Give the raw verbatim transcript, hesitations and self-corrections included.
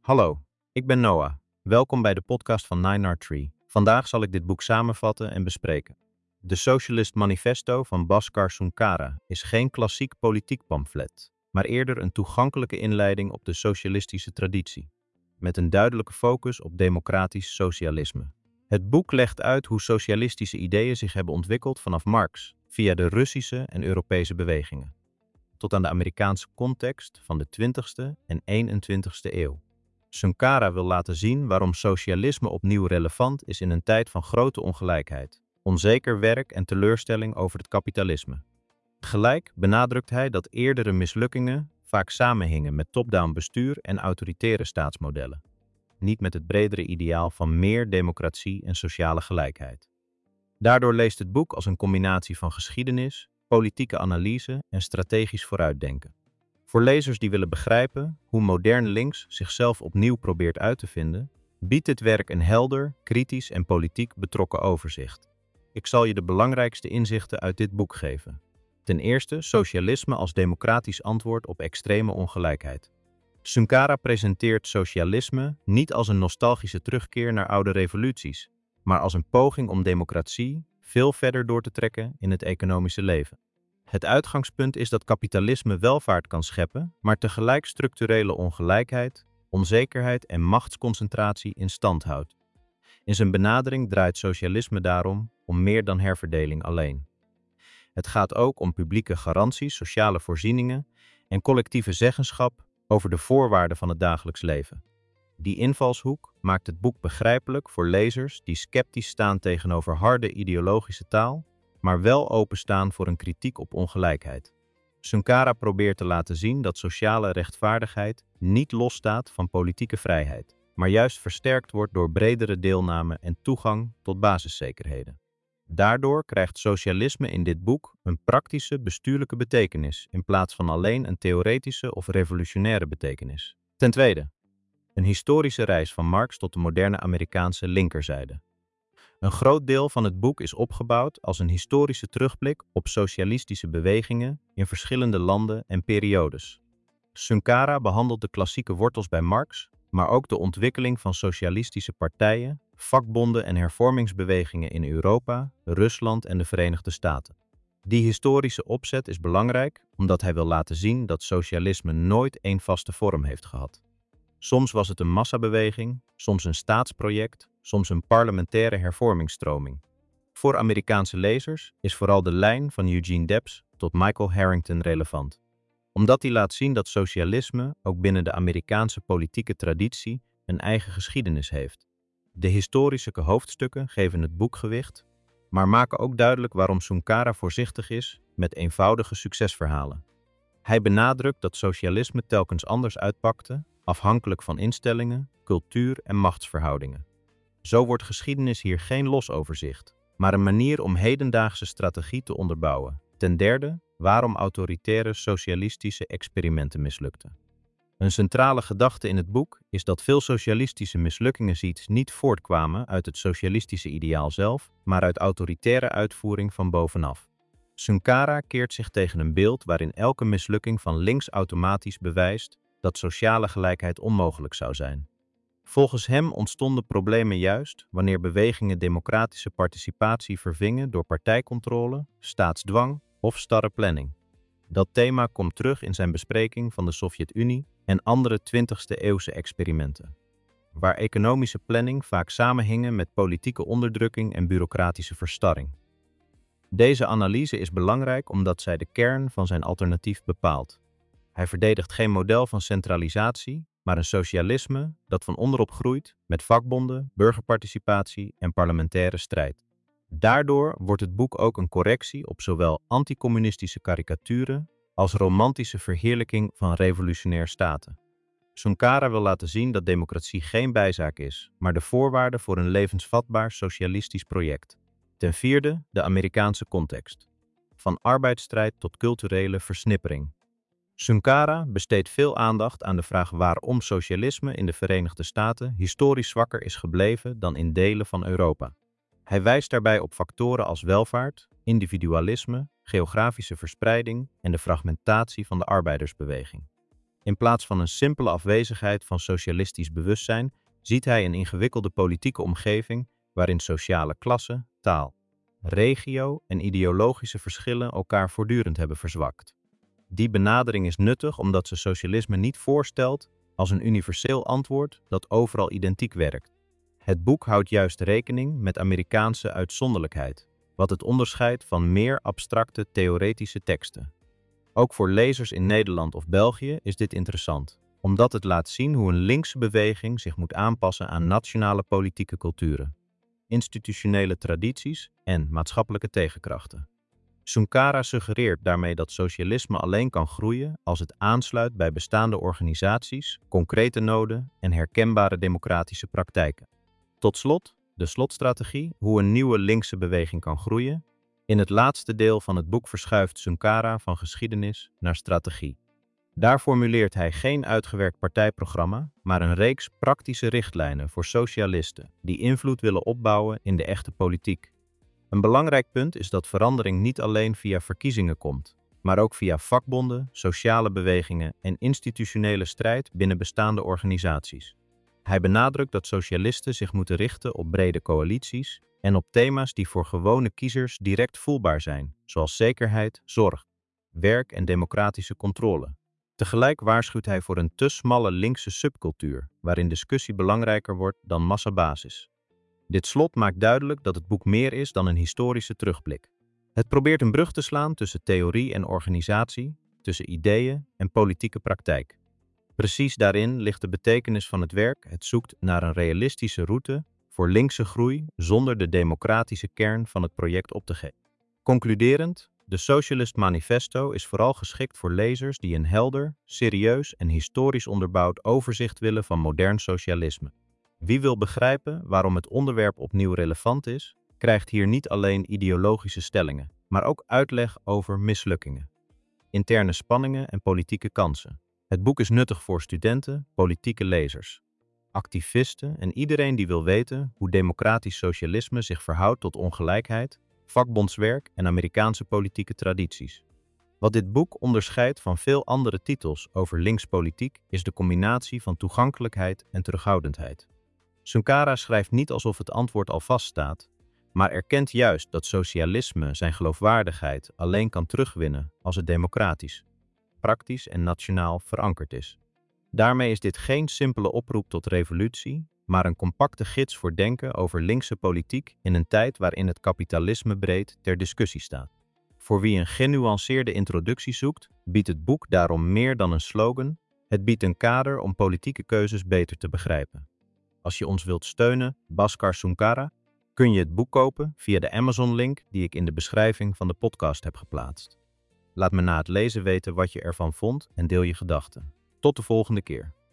Hallo, ik ben Noah. Welkom bij de podcast van nine R Tree. Vandaag zal ik dit boek samenvatten en bespreken. The Socialist Manifesto van Bhaskar Sunkara is geen klassiek politiek pamflet, maar eerder een toegankelijke inleiding op de socialistische traditie, met een duidelijke focus op democratisch socialisme. Het boek legt uit hoe socialistische ideeën zich hebben ontwikkeld vanaf Marx, via de Russische en Europese bewegingen, tot aan de Amerikaanse context van de twintigste en eenentwintigste eeuw. Sunkara wil laten zien waarom socialisme opnieuw relevant is in een tijd van grote ongelijkheid, onzeker werk en teleurstelling over het kapitalisme. Tegelijk benadrukt hij dat eerdere mislukkingen vaak samenhingen met top-down bestuur en autoritaire staatsmodellen, niet met het bredere ideaal van meer democratie en sociale gelijkheid. Daardoor leest het boek als een combinatie van geschiedenis, politieke analyse en strategisch vooruitdenken. Voor lezers die willen begrijpen hoe modern links zichzelf opnieuw probeert uit te vinden, biedt dit werk een helder, kritisch en politiek betrokken overzicht. Ik zal je de belangrijkste inzichten uit dit boek geven. Ten eerste, socialisme als democratisch antwoord op extreme ongelijkheid. Sunkara presenteert socialisme niet als een nostalgische terugkeer naar oude revoluties, maar als een poging om democratie veel verder door te trekken in het economische leven. Het uitgangspunt is dat kapitalisme welvaart kan scheppen, maar tegelijk structurele ongelijkheid, onzekerheid en machtsconcentratie in stand houdt. In zijn benadering draait socialisme daarom om meer dan herverdeling alleen. Het gaat ook om publieke garanties, sociale voorzieningen en collectieve zeggenschap over de voorwaarden van het dagelijks leven. Die invalshoek maakt het boek begrijpelijk voor lezers die sceptisch staan tegenover harde ideologische taal, maar wel openstaan voor een kritiek op ongelijkheid. Sunkara probeert te laten zien dat sociale rechtvaardigheid niet losstaat van politieke vrijheid, maar juist versterkt wordt door bredere deelname en toegang tot basiszekerheden. Daardoor krijgt socialisme in dit boek een praktische, bestuurlijke betekenis in plaats van alleen een theoretische of revolutionaire betekenis. Ten tweede, een historische reis van Marx tot de moderne Amerikaanse linkerzijde. Een groot deel van het boek is opgebouwd als een historische terugblik op socialistische bewegingen in verschillende landen en periodes. Sunkara behandelt de klassieke wortels bij Marx, maar ook de ontwikkeling van socialistische partijen, vakbonden en hervormingsbewegingen in Europa, Rusland en de Verenigde Staten. Die historische opzet is belangrijk omdat hij wil laten zien dat socialisme nooit één vaste vorm heeft gehad. Soms was het een massabeweging, soms een staatsproject, soms een parlementaire hervormingsstroming. Voor Amerikaanse lezers is vooral de lijn van Eugene Debs tot Michael Harrington relevant, omdat die laat zien dat socialisme ook binnen de Amerikaanse politieke traditie een eigen geschiedenis heeft. De historische hoofdstukken geven het boek gewicht, maar maken ook duidelijk waarom Sunkara voorzichtig is met eenvoudige succesverhalen. Hij benadrukt dat socialisme telkens anders uitpakte, afhankelijk van instellingen, cultuur en machtsverhoudingen. Zo wordt geschiedenis hier geen los overzicht, maar een manier om hedendaagse strategie te onderbouwen. Ten derde, waarom autoritaire socialistische experimenten mislukten. Een centrale gedachte in het boek is dat veel socialistische mislukkingen niet voortkwamen uit het socialistische ideaal zelf, maar uit autoritaire uitvoering van bovenaf. Sunkara keert zich tegen een beeld waarin elke mislukking van links automatisch bewijst dat sociale gelijkheid onmogelijk zou zijn. Volgens hem ontstonden problemen juist wanneer bewegingen democratische participatie vervingen door partijcontrole, staatsdwang of starre planning. Dat thema komt terug in zijn bespreking van de Sovjet-Unie en andere twintigste-eeuwse experimenten, waar economische planning vaak samenhingen met politieke onderdrukking en bureaucratische verstarring. Deze analyse is belangrijk omdat zij de kern van zijn alternatief bepaalt. Hij verdedigt geen model van centralisatie, maar een socialisme dat van onderop groeit met vakbonden, burgerparticipatie en parlementaire strijd. Daardoor wordt het boek ook een correctie op zowel anticommunistische karikaturen als romantische verheerlijking van revolutionair staten. Sunkara wil laten zien dat democratie geen bijzaak is, maar de voorwaarde voor een levensvatbaar socialistisch project. Ten vierde, de Amerikaanse context. Van arbeidsstrijd tot culturele versnippering. Sunkara besteedt veel aandacht aan de vraag waarom socialisme in de Verenigde Staten historisch zwakker is gebleven dan in delen van Europa. Hij wijst daarbij op factoren als welvaart, individualisme, geografische verspreiding en de fragmentatie van de arbeidersbeweging. In plaats van een simpele afwezigheid van socialistisch bewustzijn, ziet hij een ingewikkelde politieke omgeving waarin sociale klasse, taal, regio en ideologische verschillen elkaar voortdurend hebben verzwakt. Die benadering is nuttig omdat ze socialisme niet voorstelt als een universeel antwoord dat overal identiek werkt. Het boek houdt juist rekening met Amerikaanse uitzonderlijkheid, wat het onderscheidt van meer abstracte theoretische teksten. Ook voor lezers in Nederland of België is dit interessant, omdat het laat zien hoe een linkse beweging zich moet aanpassen aan nationale politieke culturen, institutionele tradities en maatschappelijke tegenkrachten. Sunkara suggereert daarmee dat socialisme alleen kan groeien als het aansluit bij bestaande organisaties, concrete noden en herkenbare democratische praktijken. Tot slot, de slotstrategie, hoe een nieuwe linkse beweging kan groeien. In het laatste deel van het boek verschuift Sunkara van geschiedenis naar strategie. Daar formuleert hij geen uitgewerkt partijprogramma, maar een reeks praktische richtlijnen voor socialisten die invloed willen opbouwen in de echte politiek. Een belangrijk punt is dat verandering niet alleen via verkiezingen komt, maar ook via vakbonden, sociale bewegingen en institutionele strijd binnen bestaande organisaties. Hij benadrukt dat socialisten zich moeten richten op brede coalities en op thema's die voor gewone kiezers direct voelbaar zijn, zoals zekerheid, zorg, werk en democratische controle. Tegelijk waarschuwt hij voor een te smalle linkse subcultuur, waarin discussie belangrijker wordt dan massabasis. Dit slot maakt duidelijk dat het boek meer is dan een historische terugblik. Het probeert een brug te slaan tussen theorie en organisatie, tussen ideeën en politieke praktijk. Precies daarin ligt de betekenis van het werk. Het zoekt naar een realistische route voor linkse groei zonder de democratische kern van het project op te geven. Concluderend, de Socialist Manifesto is vooral geschikt voor lezers die een helder, serieus en historisch onderbouwd overzicht willen van modern socialisme. Wie wil begrijpen waarom het onderwerp opnieuw relevant is, krijgt hier niet alleen ideologische stellingen, maar ook uitleg over mislukkingen, interne spanningen en politieke kansen. Het boek is nuttig voor studenten, politieke lezers, activisten en iedereen die wil weten hoe democratisch socialisme zich verhoudt tot ongelijkheid, vakbondswerk en Amerikaanse politieke tradities. Wat dit boek onderscheidt van veel andere titels over linkspolitiek is de combinatie van toegankelijkheid en terughoudendheid. Sunkara schrijft niet alsof het antwoord al vaststaat, maar erkent juist dat socialisme zijn geloofwaardigheid alleen kan terugwinnen als het democratisch, praktisch en nationaal verankerd is. Daarmee is dit geen simpele oproep tot revolutie, maar een compacte gids voor denken over linkse politiek in een tijd waarin het kapitalisme breed ter discussie staat. Voor wie een genuanceerde introductie zoekt, biedt het boek daarom meer dan een slogan. Het biedt een kader om politieke keuzes beter te begrijpen. Als je ons wilt steunen, Bhaskar Sunkara, kun je het boek kopen via de Amazon-link die ik in de beschrijving van de podcast heb geplaatst. Laat me na het lezen weten wat je ervan vond en deel je gedachten. Tot de volgende keer.